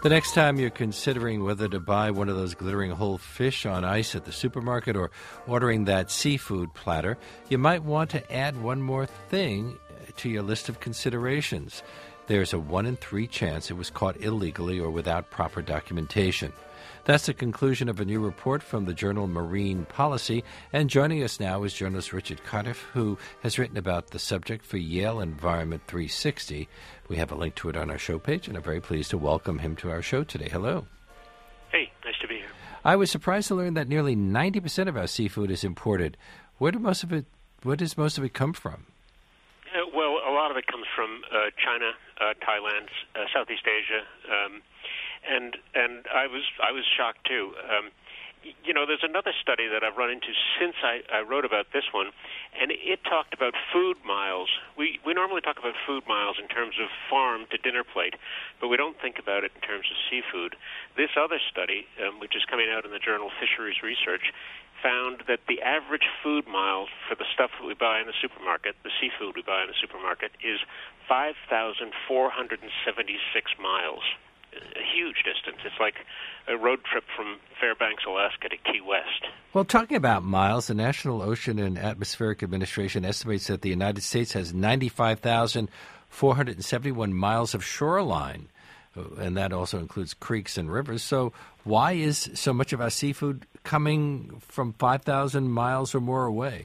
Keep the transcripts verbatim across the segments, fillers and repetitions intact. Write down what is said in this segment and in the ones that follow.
The next time you're considering whether to buy one of those glittering whole fish on ice at the supermarket or ordering that seafood platter, you might want to add one more thing to your list of considerations. There's a one in three chance it was caught illegally or without proper documentation. That's the conclusion of a new report from the journal Marine Policy. And joining us now is journalist Richard Cardiff, who has written about the subject for Yale Environment three sixty. We have a link to it on our show page, and I'm very pleased to welcome him to our show today. Hello. Hey, nice to be here. I was surprised to learn that nearly ninety percent of our seafood is imported. Where do most of it, where does most of it come from? Uh, well, a lot of it comes from uh, China, uh, Thailand, uh, Southeast Asia, um, and and I was I was shocked too. Um, y- you know, there's another study that I've run into since I, I wrote about this one, and it talked about food miles. We we normally talk about food miles in terms of farm to dinner plate, but we don't think about it in terms of seafood. This other study, um, which is coming out in the journal Fisheries Research, found that the average food mile for the stuff that we buy in the supermarket, the seafood we buy in the supermarket, is five thousand four hundred seventy-six miles. A huge distance. It's like a road trip from Fairbanks, Alaska to Key West. Well, talking about miles, the National Ocean and Atmospheric Administration estimates that the United States has ninety-five thousand four hundred seventy-one miles of shoreline, and that also includes creeks and rivers. So why is so much of our seafood coming from five thousand miles or more away?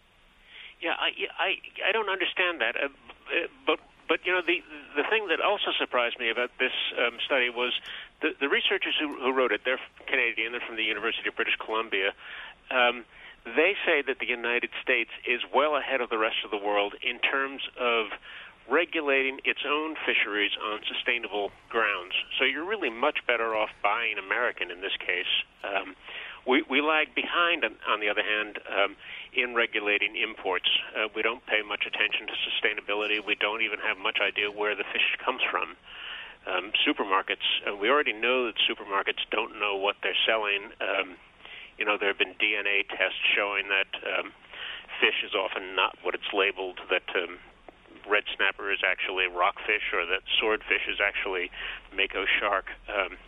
Yeah, I, I, I don't understand that, uh, but But, you know, the the thing that also surprised me about this um, study was the, the researchers who, who wrote it, they're Canadian, they're from the University of British Columbia, um, they say that the United States is well ahead of the rest of the world in terms of regulating its own fisheries on sustainable grounds. So you're really much better off buying American in this case. Um, we, we lag behind, on, on the other hand, um, in regulating imports. Uh, we don't pay much attention to sustainability. We don't even have much idea where the fish comes from. Um, supermarkets, uh, we already know that supermarkets don't know what they're selling. Um, you know, there have been D N A tests showing that um, fish is often not what it's labeled, that um, red snapper is actually rockfish or that swordfish is actually mako shark. Um,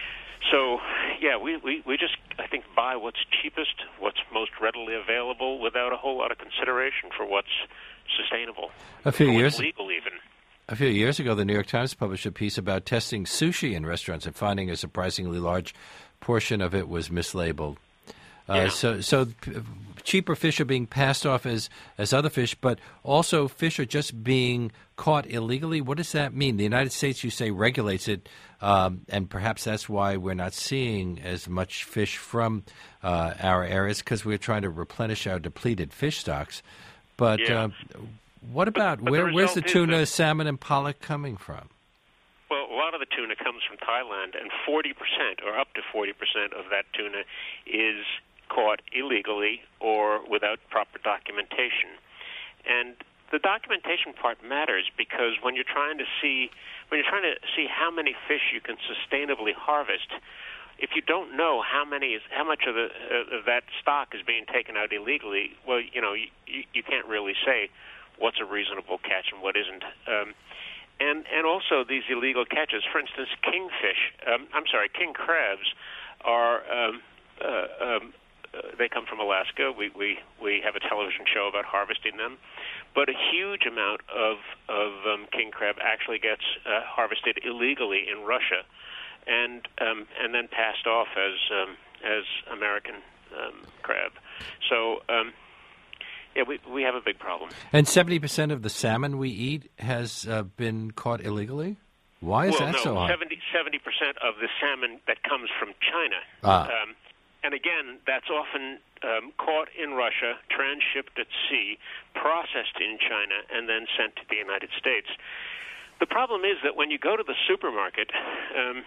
So, yeah, we, we, we just, I think, buy what's cheapest, what's most readily available, without a whole lot of consideration for what's sustainable. A few or years what's legal, even. A few years ago, the New York Times published a piece about testing sushi in restaurants and finding a surprisingly large portion of it was mislabeled. Uh, yeah. So, so p- cheaper fish are being passed off as, as other fish, but also fish are just being caught illegally. What does that mean? The United States, you say, regulates it, um, and perhaps that's why we're not seeing as much fish from uh, our areas, because we're trying to replenish our depleted fish stocks. But yeah. uh, what about but, but where? the Where's the tuna, that, salmon, and pollock coming from? Well, a lot of the tuna comes from Thailand, and forty percent, or up to forty percent of that tuna is caught illegally or without proper documentation. And the documentation part matters because when you're trying to see when you're trying to see how many fish you can sustainably harvest, if you don't know how many is how much of the uh, of that stock is being taken out illegally, well, you know, you, you, you can't really say what's a reasonable catch and what isn't. Um, and and also these illegal catches, for instance, kingfish. Um, I'm sorry, king crabs are. Um, uh, um, Uh, they come from Alaska. We, we we have a television show about harvesting them, but a huge amount of of um, king crab actually gets uh, harvested illegally in Russia, and um, and then passed off as um, as American um, crab. So um, yeah, we we have a big problem. And seventy percent of the salmon we eat has uh, been caught illegally. Why is well, that no, so high? seventy percent of the salmon that comes from China. Ah. Um, And again, that's often um, caught in Russia, transshipped at sea, processed in China, and then sent to the United States. The problem is that when you go to the supermarket, um,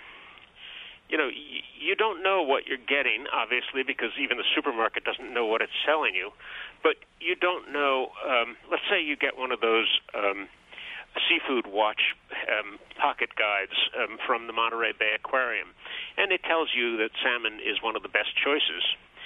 you know, y- you don't know what you're getting, obviously, because even the supermarket doesn't know what it's selling you. But you don't know, um, let's say you get one of those um, seafood watch um, pocket guides um, from the Monterey Bay Aquarium, and it tells you that salmon is one of the best choices.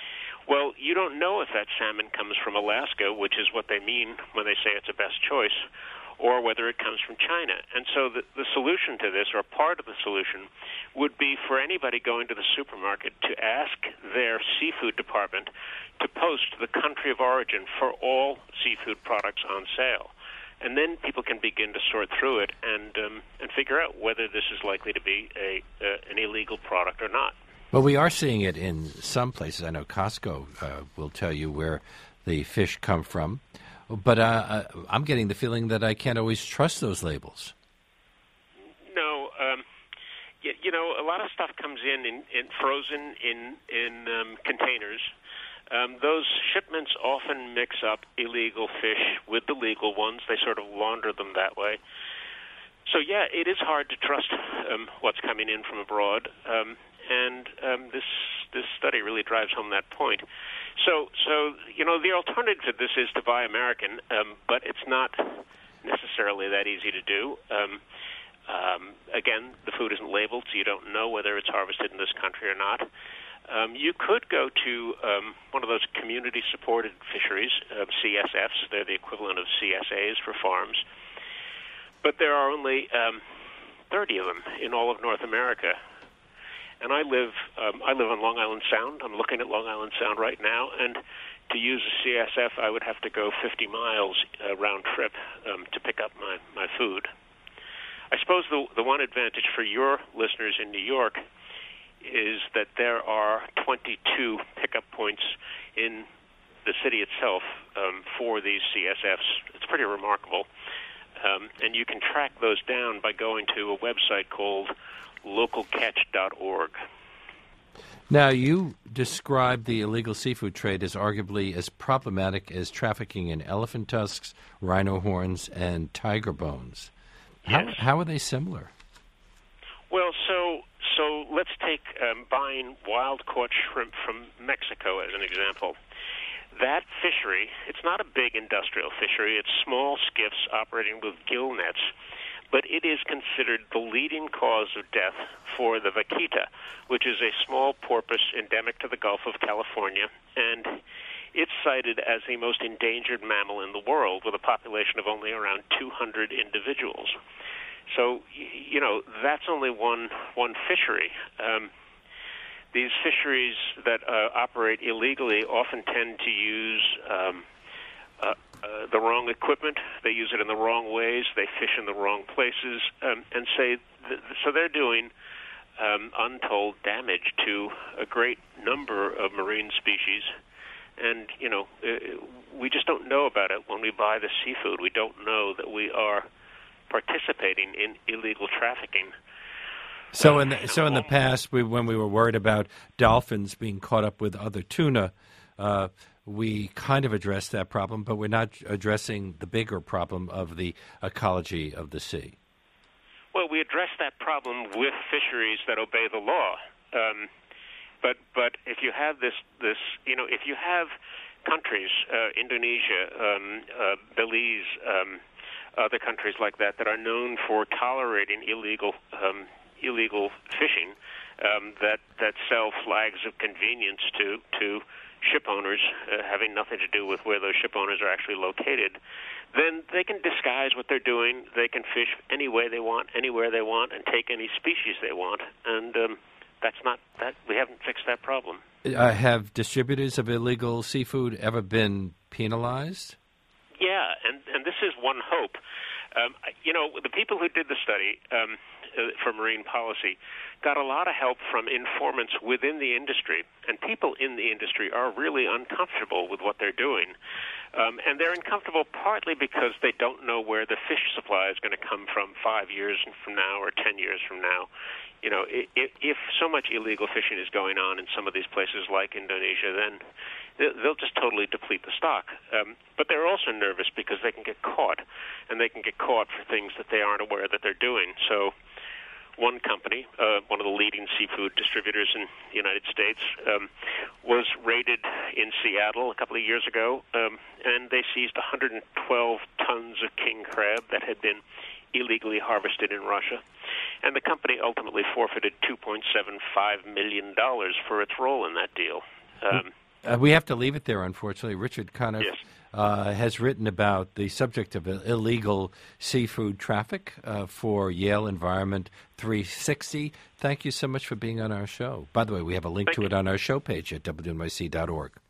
Well, you don't know if that salmon comes from Alaska, which is what they mean when they say it's a best choice, or whether it comes from China. And so the, the solution to this, or part of the solution, would be for anybody going to the supermarket to ask their seafood department to post the country of origin for all seafood products on sale. And then people can begin to sort through it and um, and figure out whether this is likely to be a uh, an illegal product or not. Well, we are seeing it in some places. I know Costco uh, will tell you where the fish come from. But uh, I'm getting the feeling that I can't always trust those labels. No, um, you, you know, a lot of stuff comes in, in, in frozen in in um, containers. Um, those shipments often mix up illegal fish with the legal ones. They sort of launder them that way. So, yeah, it is hard to trust um, what's coming in from abroad, um, and um, this this study really drives home that point. So, so you know, the alternative to this is to buy American, um, but it's not necessarily that easy to do. Um, um, again, the food isn't labeled, so you don't know whether it's harvested in this country or not. Um, you could go to um, one of those community-supported fisheries, uh, C S Fs. They're the equivalent of C S As for farms. But there are only um, thirty of them in all of North America. And I live um, I live on Long Island Sound. I'm looking at Long Island Sound right now, and to use a C S F, I would have to go fifty miles uh, round trip um, to pick up my, my food. I suppose the the one advantage for your listeners in New York is that there are twenty-two pickup points in the city itself um, for these C S Fs. It's pretty remarkable. Um, and you can track those down by going to a website called local catch dot org. Now, you describe the illegal seafood trade as arguably as problematic as trafficking in elephant tusks, rhino horns, and tiger bones. How, Yes. how are they similar? Well, so so let's take um, buying wild-caught shrimp from Mexico as an example. That fishery, it's not a big industrial fishery. It's small skiffs operating with gill nets, but it is considered the leading cause of death for the vaquita, which is a small porpoise endemic to the Gulf of California, and it's cited as the most endangered mammal in the world with a population of only around two hundred individuals. So, you know, that's only one one fishery. Um, these fisheries that uh, operate illegally often tend to use um, uh, uh, the wrong equipment. They use it in the wrong ways. They fish in the wrong places, um, and say th- so they're doing um, untold damage to a great number of marine species. And you know, uh, we just don't know about it when we buy the seafood. We don't know that we are participating in illegal trafficking. So in the, so in the past, we, when we were worried about dolphins being caught up with other tuna, uh, we kind of addressed that problem, but we're not addressing the bigger problem of the ecology of the sea. Well, we address that problem with fisheries that obey the law. Um, but but if you have this this you know if you have countries, uh, Indonesia, um, uh, Belize. Um, other countries like that that are known for tolerating illegal um, illegal fishing um, that that sell flags of convenience to to ship owners uh, having nothing to do with where those ship owners are actually located, then they can disguise what they're doing. They can fish any way they want, anywhere they want, and take any species they want. And um, that's not that we haven't fixed that problem. Uh, have distributors of illegal seafood ever been penalized? Yeah, and, and this is one hope. Um, you know, the people who did the study um, uh, for marine policy got a lot of help from informants within the industry, and people in the industry are really uncomfortable with what they're doing. Um, and they're uncomfortable partly because they don't know where the fish supply is going to come from five years from now or ten years from now. You know, if, if so much illegal fishing is going on in some of these places like Indonesia, then they'll just totally deplete the stock. Um, but they're also nervous because they can get caught, and they can get caught for things that they aren't aware that they're doing. So one company, uh, one of the leading seafood distributors in the United States, um, was raided in Seattle a couple of years ago, um, and they seized one hundred twelve tons of king crab that had been illegally harvested in Russia. And the company ultimately forfeited two point seven five million dollars for its role in that deal. Um, Uh, we have to leave it there, unfortunately. Richard Conniff, Yes. uh, has written about the subject of illegal seafood traffic uh, for Yale Environment three sixty. Thank you so much for being on our show. By the way, we have a link Thank to you. it on our show page at W N Y C dot org.